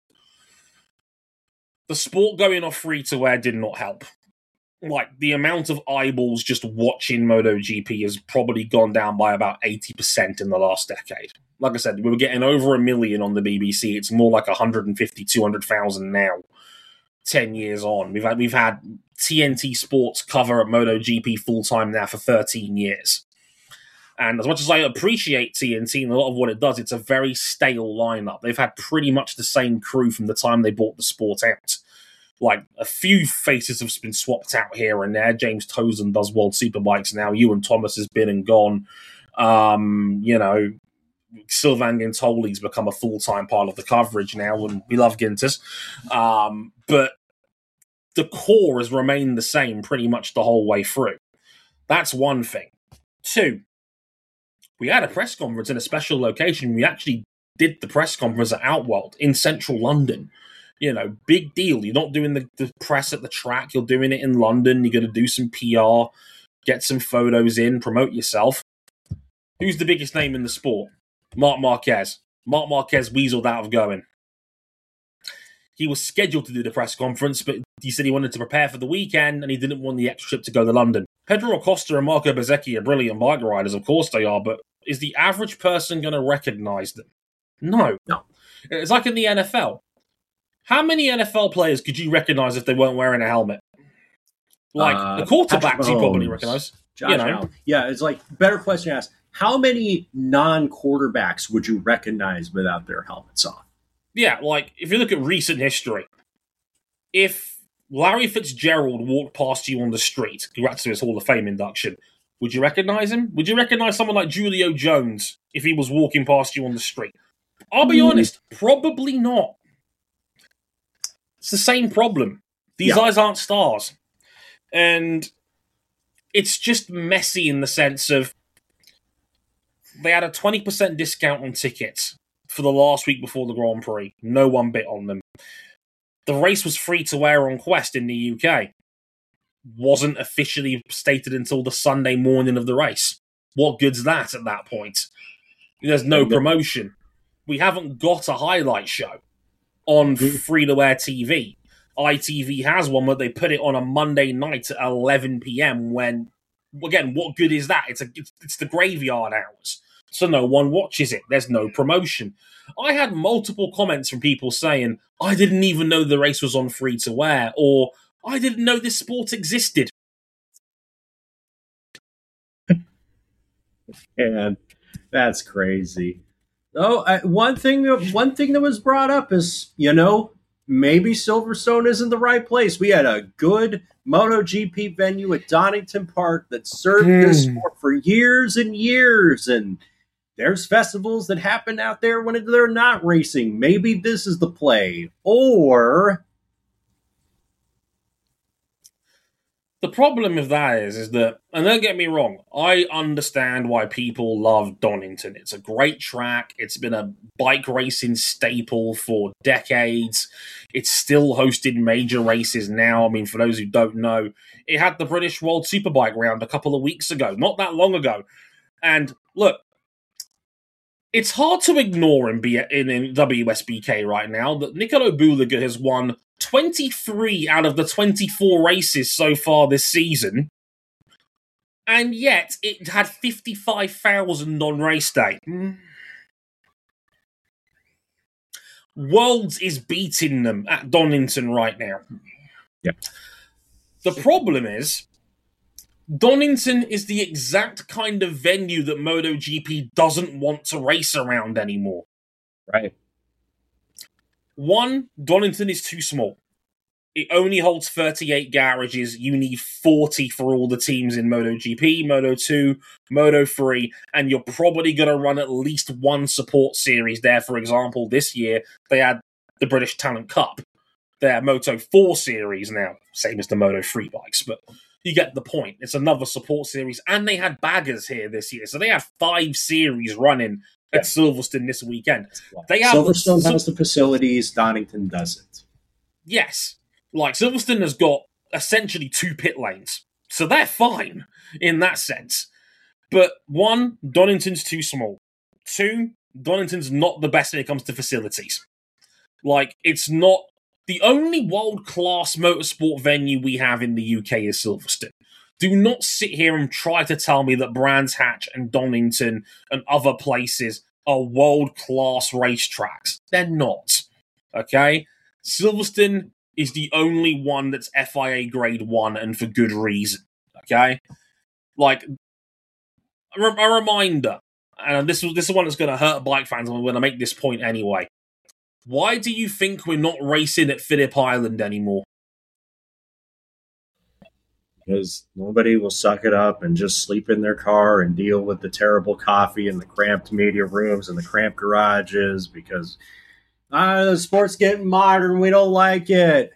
the sport going off free-to-air did not help. Like, the amount of eyeballs just watching MotoGP has probably gone down by about eighty percent in the last decade. Like I said, we were getting over a million on the B B C. It's more like one hundred fifty, two hundred thousand now, ten years on. We've had, we've had T N T Sports cover at MotoGP full-time now for thirteen years. And as much as I appreciate T N T and a lot of what it does, it's a very stale lineup. They've had pretty much the same crew from the time they bought the sport out. Like, a few faces have been swapped out here and there. James Tozen does World Superbikes now. Ewan Thomas has been and gone. Um, you know, Sylvain Gintoli's become a full-time part of the coverage now, and we love Ginters. Um, but the core has remained the same pretty much the whole way through. That's one thing. Two, we had a press conference in a special location. We actually did the press conference at Outworld in central London. You know, big deal. You're not doing the, the press at the track. You're doing it in London. You're going to do some P R, get some photos in, promote yourself. Who's the biggest name in the sport? Marc Marquez. Marc Marquez weaseled out of going. He was scheduled to do the press conference, but he said he wanted to prepare for the weekend and he didn't want the extra trip to go to London. Pedro Acosta and Marco Bezzecchi are brilliant bike riders, of course they are, but is the average person going to recognize them? No. No. It's like in the N F L. How many N F L players could you recognize if they weren't wearing a helmet? Like, uh, the quarterbacks you probably recognize. Josh you know. Allen. Yeah, it's like, better question to ask. How many non-quarterbacks would you recognize without their helmets on? Yeah, like, if you look at recent history, if Larry Fitzgerald walked past you on the street, congrats to his Hall of Fame induction, Would you recognize him? Would you recognize someone like Julio Jones if he was walking past you on the street? I'll be honest, probably not. It's the same problem. These Yeah. guys aren't stars. And it's just messy in the sense of they had a twenty percent discount on tickets for the last week before the Grand Prix. No one bit on them. The race was free to wear on Quest in the U K. Wasn't officially stated until the Sunday morning of the race. What good's that at that point? There's no promotion. We haven't got a highlight show on free-to-air T V. I T V has one, but they put it on a Monday night at eleven p.m. when, again, what good is that? It's a it's, it's the graveyard hours. So no one watches it. There's no promotion. I had multiple comments from people saying, I didn't even know the race was on free-to-air, or I didn't know this sport existed. And that's crazy. Oh, I, one thing, one thing that was brought up is, you know, maybe Silverstone isn't the right place. We had a good MotoGP venue at Donington Park that served mm. this sport for years and years, and there's festivals that happen out there when they're not racing. Maybe this is the play, or. The problem with that is, is that, and don't get me wrong, I understand why people love Donington. It's a great track. It's been a bike racing staple for decades. It's still hosted major races now. I mean, for those who don't know, it had the British World Superbike round a couple of weeks ago, not that long ago. And look, it's hard to ignore in, B- in, in W S B K right now that Nicolo Bulega has won twenty-three out of the twenty-four races so far this season, and yet it had fifty-five thousand on race day. Mm. Worlds is beating them at Donington right now. Yeah. The problem is, Donington is the exact kind of venue that MotoGP doesn't want to race around anymore. Right. One, Donington is too small. It only holds thirty-eight garages. You need forty for all the teams in MotoGP, Moto two, Moto three, and you're probably going to run at least one support series there. For example, this year, they had the British Talent Cup. They're Moto four series now, same as the Moto three bikes, but you get the point. It's another support series, and they had baggers here this year, so they have five series running at Silverstone this weekend. They have Silverstone the, has the facilities, Donington doesn't. Yes. Like, Silverstone has got essentially two pit lanes, so they're fine in that sense. But one, Donington's too small. Two, Donington's not the best when it comes to facilities. Like, it's not... The only world-class motorsport venue we have in the U K is Silverstone. Do not sit here and try to tell me that Brands Hatch and Donington and other places are world-class racetracks. They're not. Okay? Silverstone is the only one that's F I A grade one, and for good reason. Okay? Like, a, a reminder, and this, this is one that's going to hurt bike fans, and I'm going to make this point anyway. Why do you think we're not racing at Phillip Island anymore? Because nobody will suck it up and just sleep in their car and deal with the terrible coffee and the cramped media rooms and the cramped garages because ah, the sport's getting modern. We don't like it.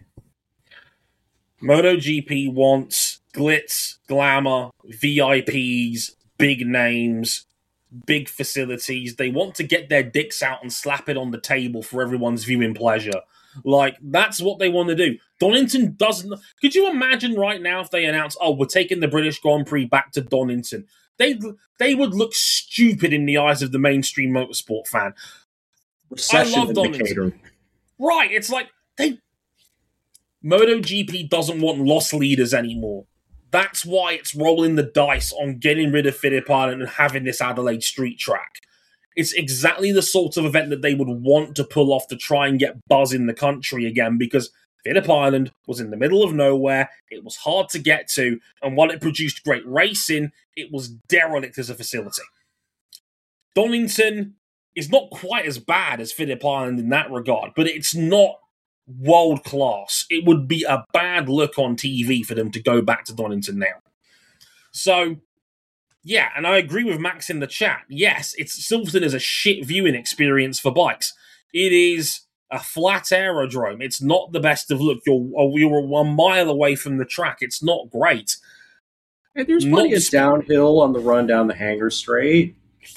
MotoGP wants glitz, glamour, V I Ps, big names, big facilities. They want to get their dicks out and slap it on the table for everyone's viewing pleasure. Like, that's what they want to do. Donington doesn't... Could you imagine right now if they announce, oh, we're taking the British Grand Prix back to Donington? They they would look stupid in the eyes of the mainstream motorsport fan. Recession I love Donington. Right, it's like, they... MotoGP doesn't want loss leaders anymore. That's why it's rolling the dice on getting rid of Phillip Island and having this Adelaide street track. It's exactly the sort of event that they would want to pull off to try and get buzz in the country again, because Phillip Island was in the middle of nowhere, it was hard to get to, and while it produced great racing, it was derelict as a facility. Donington is not quite as bad as Phillip Island in that regard, but it's not world class. It would be a bad look on T V for them to go back to Donington now. So, Yeah, and I agree with Max in the chat. Yes, it's Silverstone is a shit viewing experience for bikes. It is a flat aerodrome. It's not the best of look. You're you're one mile away from the track. It's not great. And there's Not plenty of sp- downhill on the run down the Hanger Straight.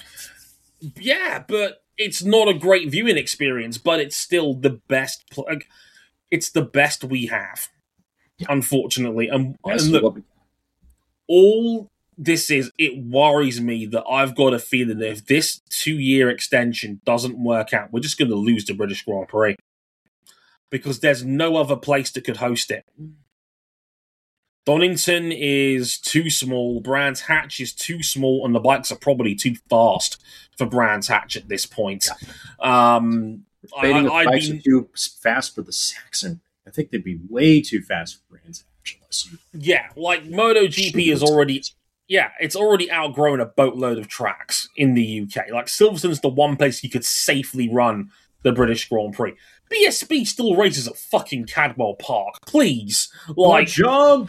Yeah, but it's not a great viewing experience. But it's still the best. Pl- like, it's the best we have, Yeah. unfortunately. And, Yes, and look, what we- all this is, it worries me that I've got a feeling that if this two-year extension doesn't work out, we're just going to lose the British Grand Prix. Because there's no other place that could host it. Donington is too small, Brands Hatch is too small, and the bikes are probably too fast for Brands Hatch at this point. Yeah. Um, Debating I, if the bikes been, are too fast for the Saxon. I think they'd be way too fast for Brands Hatch. Yeah, like MotoGP is already... Yeah, it's already outgrown a boatload of tracks in the U K. Like, Silverstone's the one place you could safely run the British Grand Prix. B S B still races at fucking Cadwell Park. Please. Like, jump!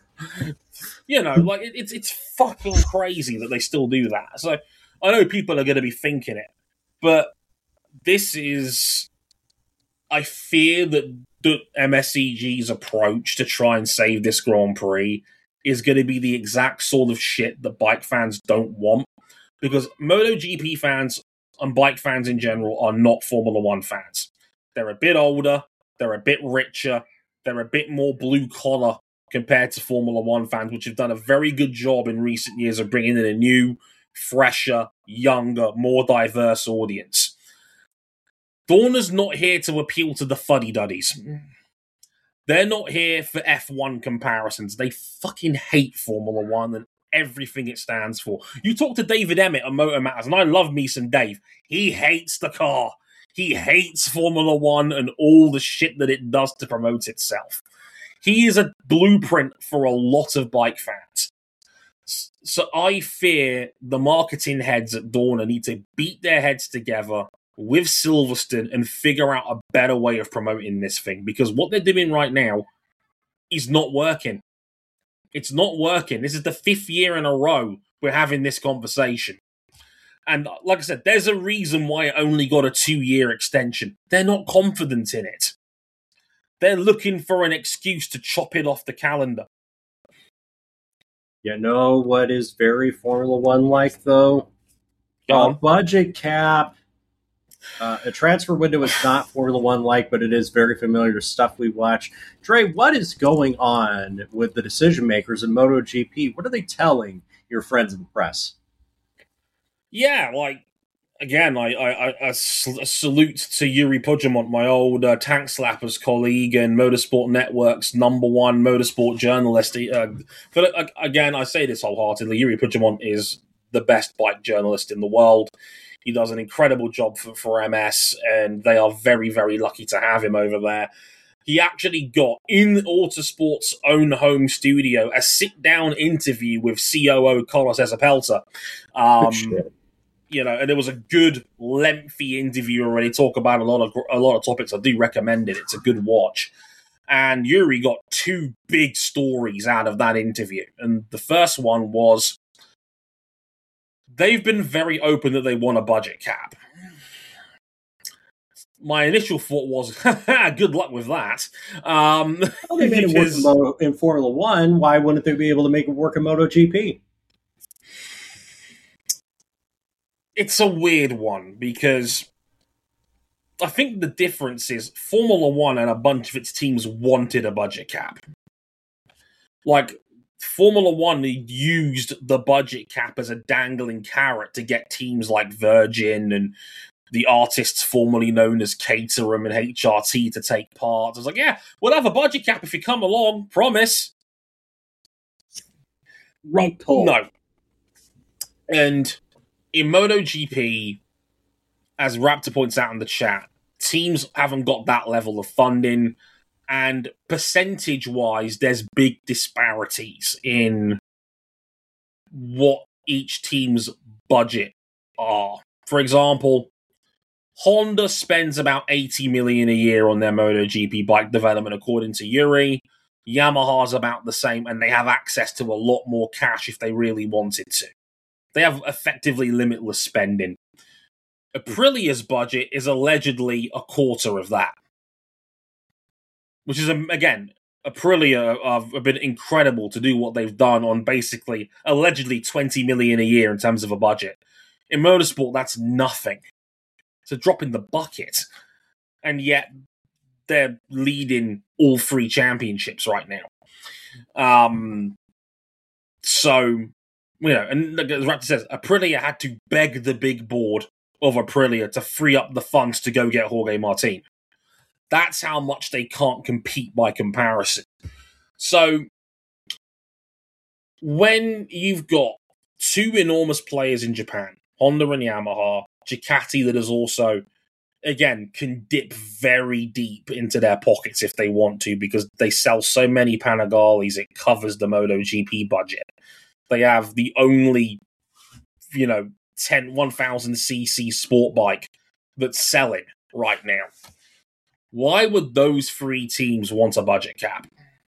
You know, like, it, it's it's fucking crazy that they still do that. So, I know people are going to be thinking it. But this is... I fear that, that M S C G's approach to try and save this Grand Prix is going to be the exact sort of shit that bike fans don't want. Because MotoGP fans and bike fans in general are not Formula One fans. They're a bit older, they're a bit richer, they're a bit more blue-collar compared to Formula One fans, which have done a very good job in recent years of bringing in a new, fresher, younger, more diverse audience. Dorna's not here to appeal to the fuddy-duddies. They're not here for F one comparisons. They fucking hate Formula One and everything it stands for. You talk to David Emmett on Motor Matters, and I love me some Dave. He hates the car. He hates Formula One and all the shit that it does to promote itself. He is a blueprint for a lot of bike fans. So I fear the marketing heads at Dorna need to beat their heads together with Silverstone and figure out a better way of promoting this thing, because what they're doing right now is not working. It's not working. This is the fifth year in a row we're having this conversation. And like I said, there's a reason why it only got a two-year extension. They're not confident in it. They're looking for an excuse to chop it off the calendar. You know what is very Formula One like, though? A budget cap. Uh, a transfer window is not Formula One like, but it is very familiar to stuff we watch. Dre, what is going on with the decision makers in MotoGP? What are they telling your friends in the press? Yeah, like, again, I, I, I, a salute to Yuri Pujamont, my old uh, Tank Slappers colleague and Motorsport Network's number one motorsport journalist. Uh, but uh, again, I say this wholeheartedly, Yuri Pujamont is the best bike journalist in the world. He does an incredible job for, for M S, and they are very, very lucky to have him over there. He actually got, in Autosport's own home studio, a sit-down interview with C O O Carlos Ezapelta. Um, you know, and it was a good, lengthy interview already. Talk about a lot of a lot of topics. I do recommend it. It's a good watch. And Yuri got two big stories out of that interview. And the first one was, they've been very open that they want a budget cap. My initial thought was, good luck with that. Um, well, they made because, it work in Formula One. Why wouldn't they be able to make it work in MotoGP? It's a weird one, because I think the difference is Formula One and a bunch of its teams wanted a budget cap. Like, Formula One used the budget cap as a dangling carrot to get teams like Virgin and the artists formerly known as Caterham and H R T to take part. I was like, yeah, we'll have a budget cap if you come along, promise. Right pull. No. And in MotoGP, as Raptor points out in the chat, teams haven't got that level of funding. And percentage-wise, there's big disparities in what each team's budget are. For example, Honda spends about eighty million dollars a year on their MotoGP bike development, according to Yuri. Yamaha's about the same, and they have access to a lot more cash if they really wanted to. They have effectively limitless spending. Aprilia's budget is allegedly a quarter of that. Which is, again, Aprilia have been incredible to do what they've done on basically, allegedly, twenty million dollars a year in terms of a budget. In motorsport, that's nothing. It's a drop in the bucket. And yet, they're leading all three championships right now. Um, so, you know, and as Raptor says, Aprilia had to beg the big board of Aprilia to free up the funds to go get Jorge Martin. That's how much they can't compete by comparison. So, when you've got two enormous players in Japan, Honda and Yamaha, Ducati that is also, again, can dip very deep into their pockets if they want to because they sell so many Panigales, it covers the MotoGP budget. They have the only, you know, ten, one thousand cc sport bike that's selling right now. Why would those three teams want a budget cap?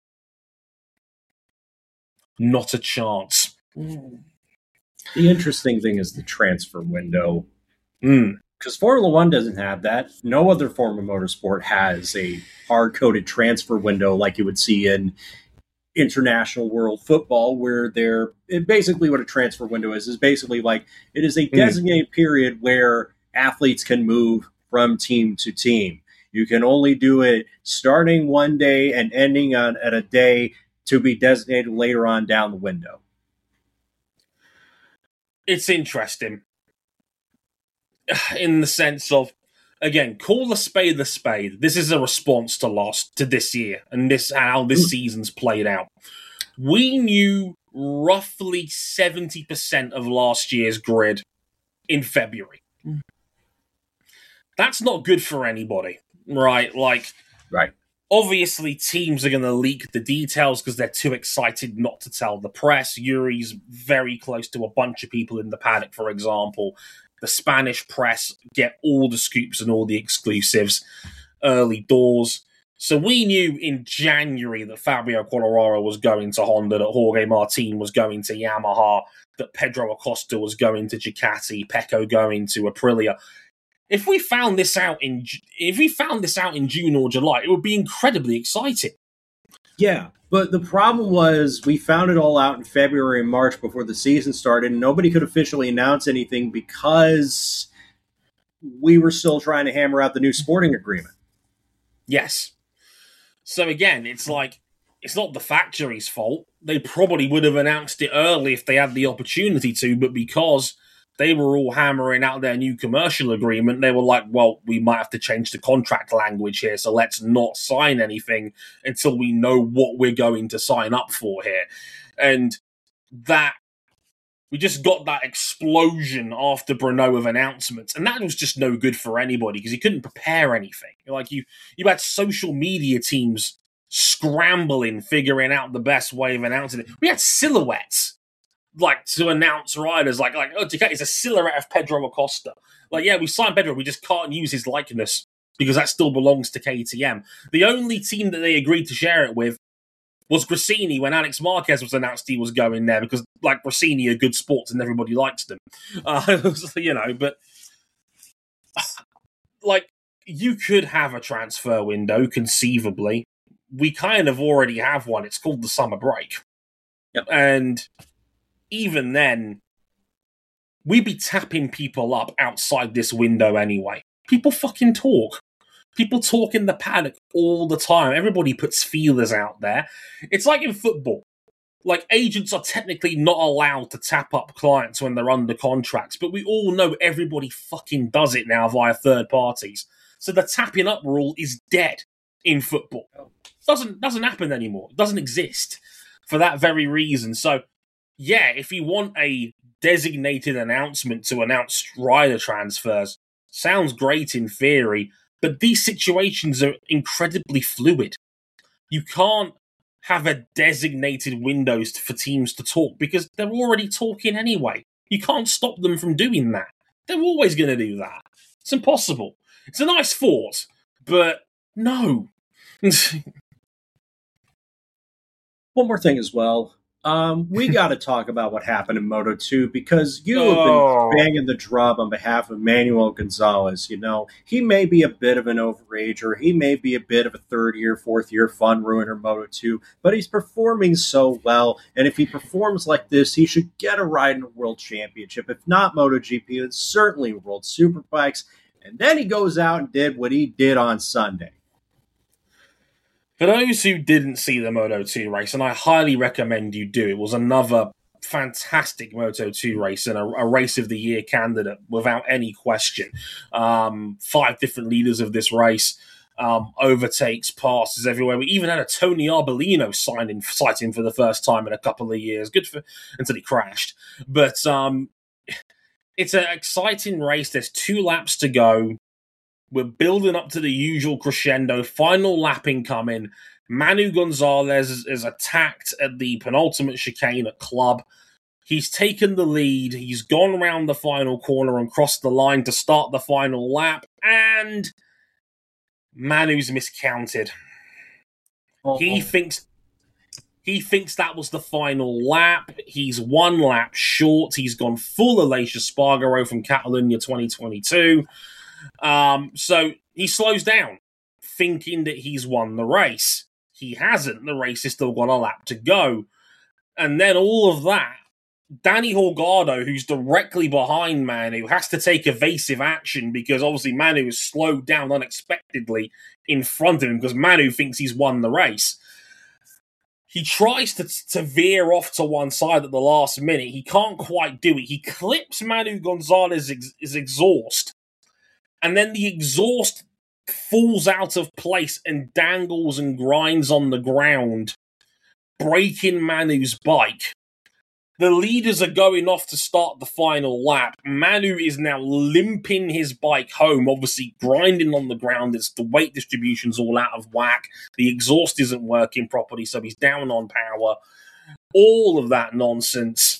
Not a chance. The interesting thing is the transfer window. Mm. Because Formula One doesn't have that. No other form of motorsport has a hard-coded transfer window like you would see in international world football, where they're it basically what a transfer window is, is basically like it is a designated mm. period where athletes can move from team to team. You can only do it starting one day and ending on at a day to be designated later on down the window. It's interesting in the sense of, again, call the spade the spade. This is a response to last to this year and this how this season's played out. We knew roughly seventy percent of last year's grid in February. That's not good for anybody, right? Like, right. Obviously, teams are going to leak the details because they're too excited not to tell the press. Yuri's very close to a bunch of people in the paddock, for example. The Spanish press get all the scoops and all the exclusives early doors. So we knew in January that Fabio Quartararo was going to Honda, that Jorge Martin was going to Yamaha, that Pedro Acosta was going to Ducati, Pecco going to Aprilia. If we found this out in if we found this out in June or July, it would be incredibly exciting. Yeah, but the problem was we found it all out in February and March before the season started, and nobody could officially announce anything because we were still trying to hammer out the new sporting agreement. Yes. So again, it's like, it's not the factory's fault. They probably would have announced it early if they had the opportunity to, but because they were all hammering out their new commercial agreement, they were like, well, we might have to change the contract language here, so let's not sign anything until we know what we're going to sign up for here. And that, we just got that explosion after Brno of announcements, and that was just no good for anybody because you couldn't prepare anything. Like, you, you had social media teams scrambling, figuring out the best way of announcing it. We had silhouettes like to announce riders, like like oh, it's a silhouette of Pedro Acosta. Like, yeah, we signed Pedro, we just can't use his likeness because that still belongs to K T M. The only team that they agreed to share it with was Gresini when Alex Marquez was announced he was going there because, like, Gresini are good sports and everybody likes them. Uh, you know, but like, you could have a transfer window conceivably. We kind of already have one. It's called the summer break. Yep. And even then, we'd be tapping people up outside this window anyway. People fucking talk. People talk in the paddock all the time. Everybody puts feelers out there. It's like in football. Like, agents are technically not allowed to tap up clients when they're under contracts, but we all know everybody fucking does it now via third parties. So the tapping up rule is dead in football. It doesn't, doesn't happen anymore. It doesn't exist for that very reason. So, yeah, if you want a designated announcement to announce rider transfers, sounds great in theory, but these situations are incredibly fluid. You can't have a designated windows for teams to talk because they're already talking anyway. You can't stop them from doing that. They're always going to do that. It's impossible. It's a nice thought, but no. One more thing as well. Um, we got to talk about what happened in Moto two because you have Oh. been banging the drum on behalf of Manuel Gonzalez. You know, he may be a bit of an overager. He may be a bit of a third year, fourth year fun ruiner Moto two, but he's performing so well. And if he performs like this, he should get a ride in a world championship. If not MotoGP, then certainly World Superbikes. And then he goes out and did what he did on Sunday. For those who didn't see the Moto two race, and I highly recommend you do, it was another fantastic Moto two race and a, a race of the year candidate without any question. Um, five different leaders of this race, um, overtakes, passes everywhere. We even had a Tony Arbolino signing, sighting for the first time in a couple of years. Good for until he crashed. But um, it's an exciting race. There's two laps to go. We're building up to the usual crescendo. Final lap incoming. Manu Gonzalez is, is attacked at the penultimate chicane at Club. He's taken the lead. He's gone around the final corner and crossed the line to start the final lap. And Manu's miscounted. Uh-oh. He thinks he thinks that was the final lap. He's one lap short. He's gone full Aleix Espargaro from Catalunya twenty twenty-two. Um, so he slows down, thinking that he's won the race. He hasn't. The race has still got a lap to go. And then all of that, Danny Holgado, who's directly behind Manu, has to take evasive action because obviously Manu has slowed down unexpectedly in front of him because Manu thinks he's won the race. He tries to, to veer off to one side at the last minute. He can't quite do it. He clips Manu Gonzalez's ex- his exhaust. And then the exhaust falls out of place and dangles and grinds on the ground, breaking Manu's bike. The leaders are going off to start the final lap. Manu is now limping his bike home, obviously grinding on the ground. It's the weight distribution's all out of whack. The exhaust isn't working properly, so he's down on power. All of that nonsense.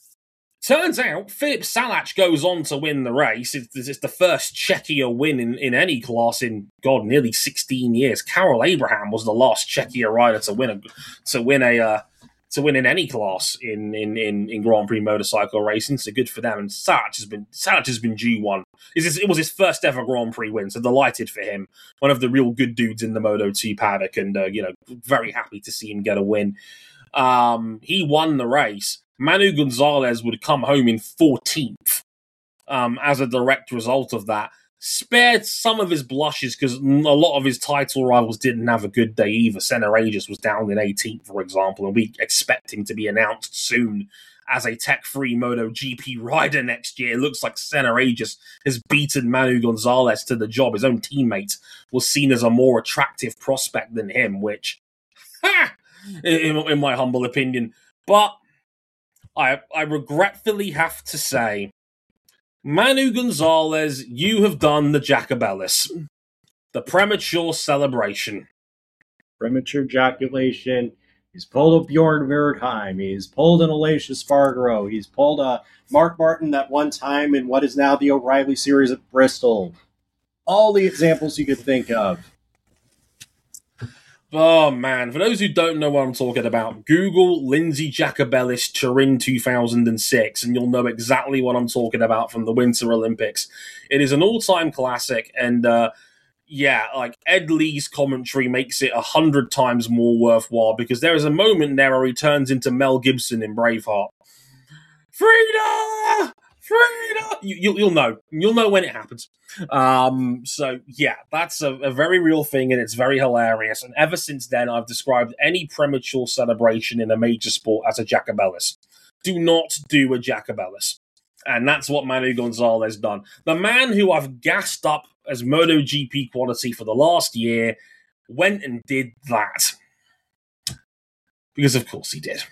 Turns out, Filip Salac goes on to win the race. It's, it's the first Czechia win in, in any class in, God, nearly sixteen years. Karel Abraham was the last Czechia rider to win a to win a uh, to win in any class in, in, in, in Grand Prix motorcycle racing. So good for them. And Salac has been Salac has been G one. It was his first ever Grand Prix win, so delighted for him. One of the real good dudes in the Moto two paddock, and uh, you know, very happy to see him get a win. Um, he won the race. Manu Gonzalez would come home in fourteenth um, as a direct result of that. Spared some of his blushes because a lot of his title rivals didn't have a good day either. Senna Regis was down in eighteenth, for example, and we expect him to be announced soon as a tech-free MotoGP rider next year. It looks like Senna Regis has beaten Manu Gonzalez to the job. His own teammate was seen as a more attractive prospect than him, which, ha, in, in my humble opinion. But I, I regretfully have to say, Manu Gonzalez, you have done the Jacobellis. The premature celebration. Premature ejaculation. He's pulled a Bjorn Wertheim. He's pulled an Aleix Espargaro. He's pulled a Mark Martin that one time in what is now the O'Reilly Series at Bristol. All the examples you could think of. Oh, man. For those who don't know what I'm talking about, Google Lindsay Jacobellis Turin two thousand six, and you'll know exactly what I'm talking about from the Winter Olympics. It is an all-time classic, and uh, yeah, like Ed Lee's commentary makes it a hundred times more worthwhile because there is a moment there where he turns into Mel Gibson in Braveheart. Frida! Frida! You, you'll, you'll know. You'll know when it happens. Um, so, yeah, that's a, a very real thing, and it's very hilarious. And ever since then, I've described any premature celebration in a major sport as a Jacobellis. Do not do a Jacobellis. And that's what Manu Gonzalez done. The man who I've gassed up as MotoGP quality for the last year went and did that. Because, of course, he did.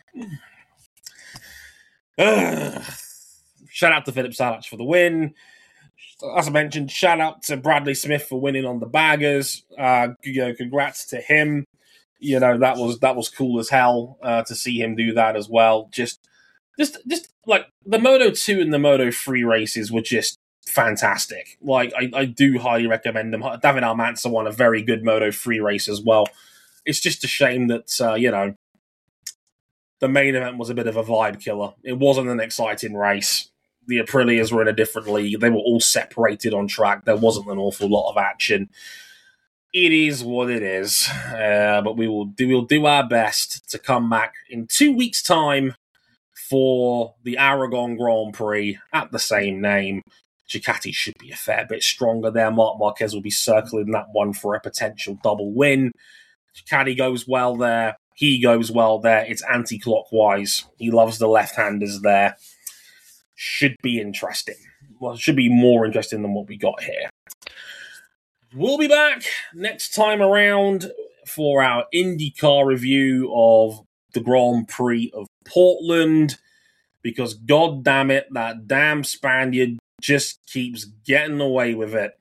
Ugh. Shout out to Filip Salac for the win. As I mentioned, shout out to Bradley Smith for winning on the baggers. Uh, you know, congrats to him. You know, that was that was cool as hell uh, to see him do that as well. Just, just, just like the Moto two and the Moto three races were just fantastic. Like I, I do highly recommend them. David Almanza won a very good Moto three race as well. It's just a shame that uh, you know. the main event was a bit of a vibe killer. It wasn't an exciting race. The Aprilias were in a different league. They were all separated on track. There wasn't an awful lot of action. It is what it is. Uh, but we will do, we'll do our best to come back in two weeks' time for the Aragon Grand Prix at the same name. Ducati should be a fair bit stronger there. Marc Marquez will be circling that one for a potential double win. Ducati goes well there. He goes well there. It's anti-clockwise. He loves the left-handers there. Should be interesting. Well, it should be more interesting than what we got here. We'll be back next time around for our IndyCar review of the Grand Prix of Portland, because god damn it, that damn Spaniard just keeps getting away with it.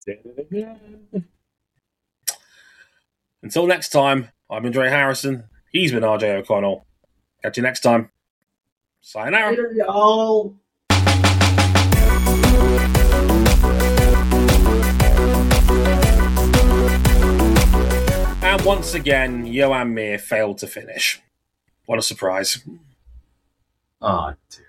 Until next time, I'm Andre Harrison. He's been R J O'Connell. Catch you next time. Sayonara. Later, y'all. And once again, Joan Mir failed to finish. What a surprise. Oh, dude.